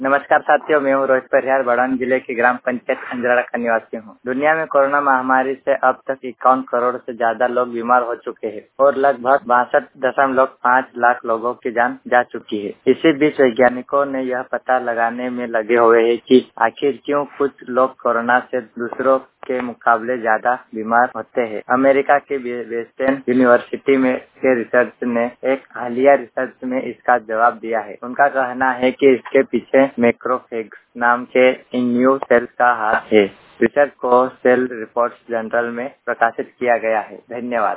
नमस्कार साथियों, मैं हूँ रोहित परिहार, बड़ौनी जिले के ग्राम पंचायत खंजराड़ा का निवासी हूँ। दुनिया में कोरोना महामारी से अब तक 51 करोड़ से ज्यादा लोग बीमार हो चुके हैं और लगभग 62.5 लाख लोगों की जान जा चुकी है। इसी बीच वैज्ञानिकों ने यह पता लगाने में लगे हुए हैं कि आखिर क्यों कुछ लोग कोरोना से दूसरों के मुकाबले ज्यादा बीमार होते हैं। अमेरिका के वेस्टर्न यूनिवर्सिटी में के रिसर्च ने एक हालिया रिसर्च में इसका जवाब दिया है। उनका कहना है कि इसके पीछे मैक्रोफेग्स नाम के इम्यून सेल्स का हाथ है। रिसर्च को सेल रिपोर्ट्स जर्नल में प्रकाशित किया गया है। धन्यवाद।